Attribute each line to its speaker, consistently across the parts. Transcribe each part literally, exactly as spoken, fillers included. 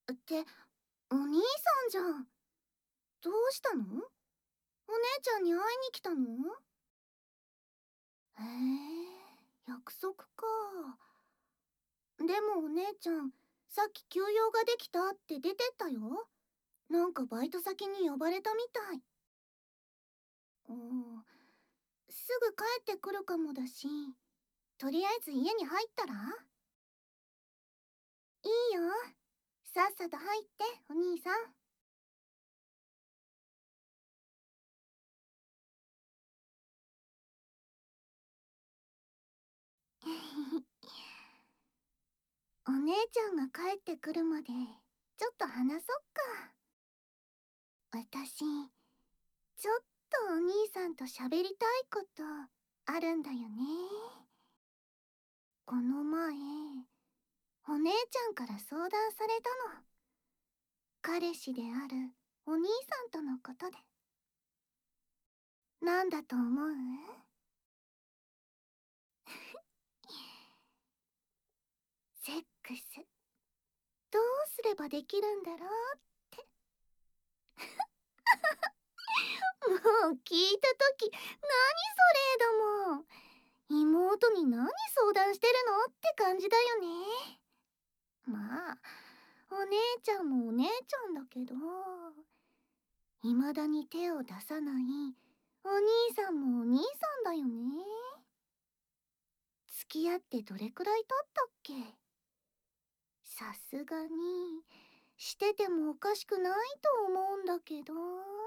Speaker 1: って、お兄さんじゃん。どうしたの？お姉ちゃんに会いに来たの？へえ、約束か。でもお姉ちゃん、さっき休養ができたって出てったよ。なんかバイト先に呼ばれたみたい。おー、すぐ帰ってくるかもだし、とりあえず家に入ったら？いいよ。さっさと入って、お兄さん。お姉ちゃんが帰ってくるまでちょっと話そっか。私ちょっとお兄さんと喋りたいことあるんだよね。この前お姉ちゃんから相談されたの。彼氏であるお兄さんとのことで。なんだと思う？セックスどうすればできるんだろうって。もう聞いた時何それだもん。妹に何相談してるのって感じだよね。まあお姉ちゃんもお姉ちゃんだけど、未だに手を出さないお兄さんもお兄さんだよね。付き合ってどれくらい経ったっけ？さすがにしててもおかしくないと思うんだけど。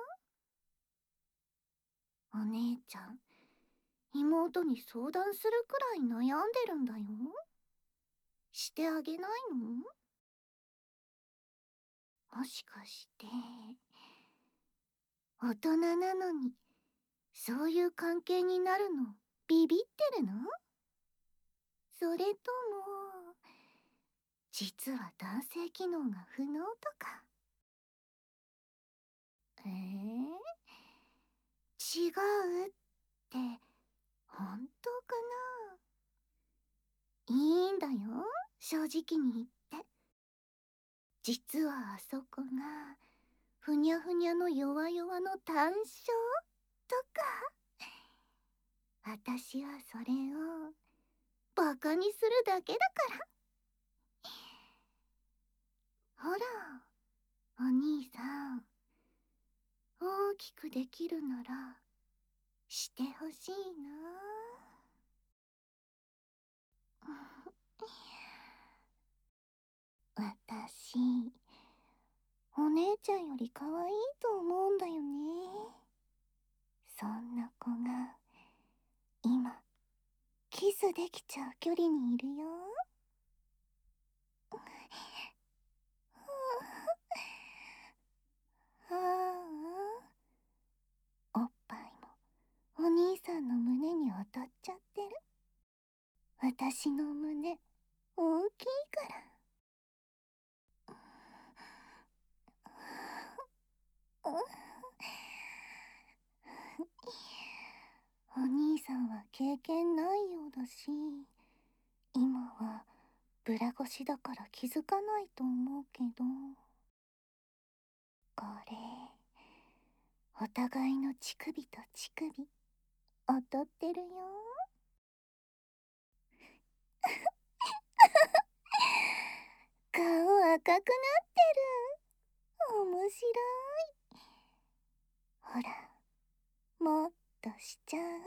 Speaker 1: お姉ちゃん妹に相談するくらい悩んでるんだよ。してあげないの？もしかして大人なのにそういう関係になるのビビってるの？それとも実は男性機能が不能とか？えー、違うって本当かな？いいんだよ、正直に言って。実はあそこがふにゃふにゃの弱々の単勝とか。私はそれをバカにするだけだから。ほらお兄さん、大きくできるならしてほしいな。私お姉ちゃんより可愛いと思うんだよね。そんな子が今キスできちゃう距離にいるよ。ああ、おっぱいもお兄さんの胸に当たっちゃってる。私の胸大きいから。お兄さんは経験ないようだし、今はブラ越しだから気づかないと思うけど、これお互いの乳首と乳首踊ってるよ。顔赤くなってる。面白い。ほらもっとしちゃう？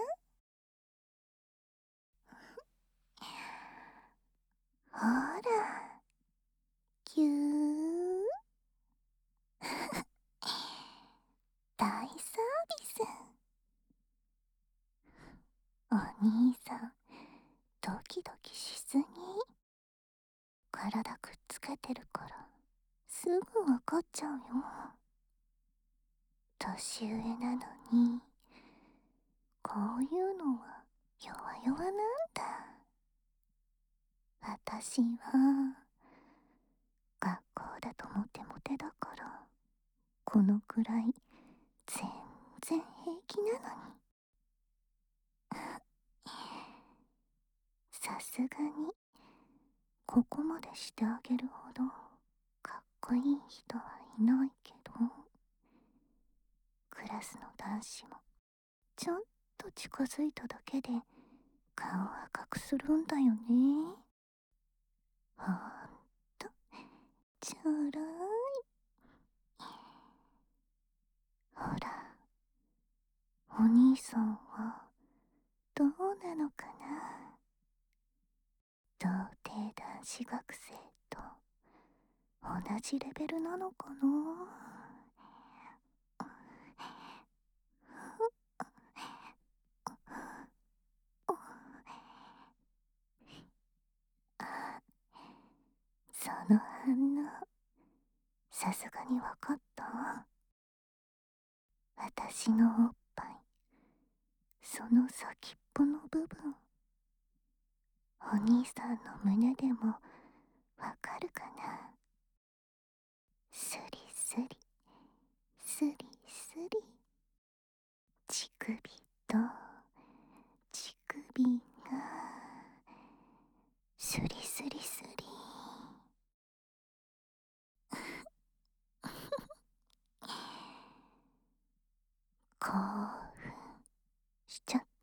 Speaker 1: ほらぎゅー大サービス。お兄さんドキドキしすぎ。体くっつけてるからすぐわかっちゃうよ。年上なのにこういうのは弱々なんだ。私は学校だとモテモテだからこのくらい全然平気なのに。さすがにここまでしてあげるほどかっここいい人はいないけど、クラスの男子もちょっと近づいただけで顔赤くするんだよね。ほんとちょろい。ほら、お兄さんはどうなのかな。童貞男子学生と同じレベルなのかな。あ、その反応、さすがにわかった？私のおっぱい、その先っぽの部分、お兄さんの胸でもわかるかな。スリスリ、スリスリ、乳首と乳首がスリスリスリ。興奮しちゃった。